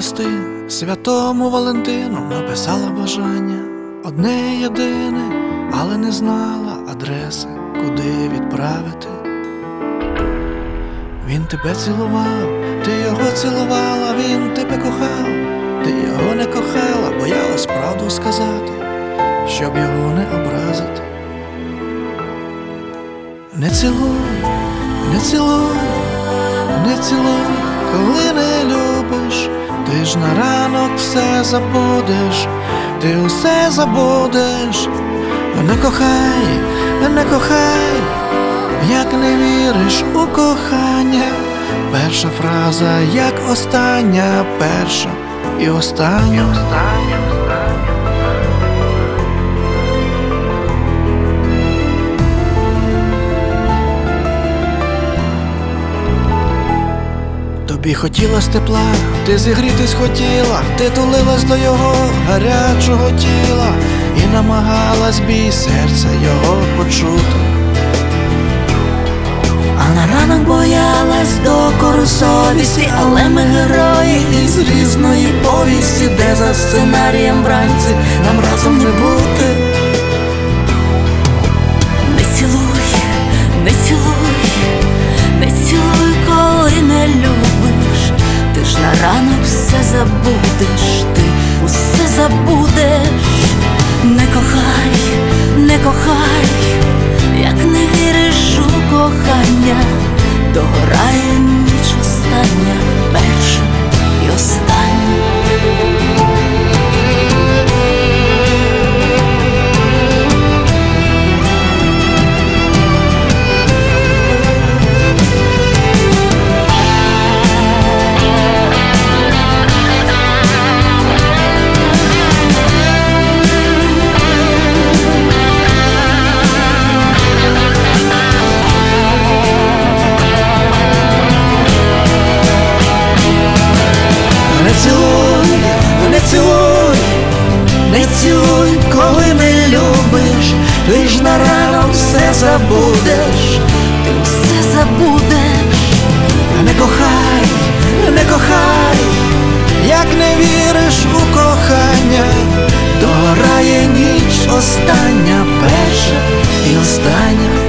листи святому Валентину написала бажання одне єдине, але не знала адреси, куди відправити. Він тебе цілував, ти його цілувала, він тебе кохав, ти його не кохала, боялась правду сказати, щоб його не образити. Не цілуй, не цілуй, не цілуй, коли не любиш, ти ж на ранок все забудеш, ти усе забудеш. Не кохай, не кохай, як не віриш у кохання. Перша фраза, як остання, перша і остання. Тобі хотілось тепла, ти зігрітись хотіла, ти тулилась до його гарячого тіла і намагалась бій серця його почути. А на ранок боялась докору совісті, але ми герої із різної повісті, де за сценарієм вранці нам разом не бути. Не цілуй, не цілуй, не цілуй, коли не любиш, ти ж на ранок все забудеш, ти усе забудеш. Не кохай, не кохай, як не віриш у кохання, догорає ніч остання, перша і остання. Не цілуй, не цілуй, не цілуй, коли не любиш, ти ж на ранок все забудеш, Ти все забудеш. не кохай, не кохай, як не віриш у кохання, догорає ніч остання, перша і остання.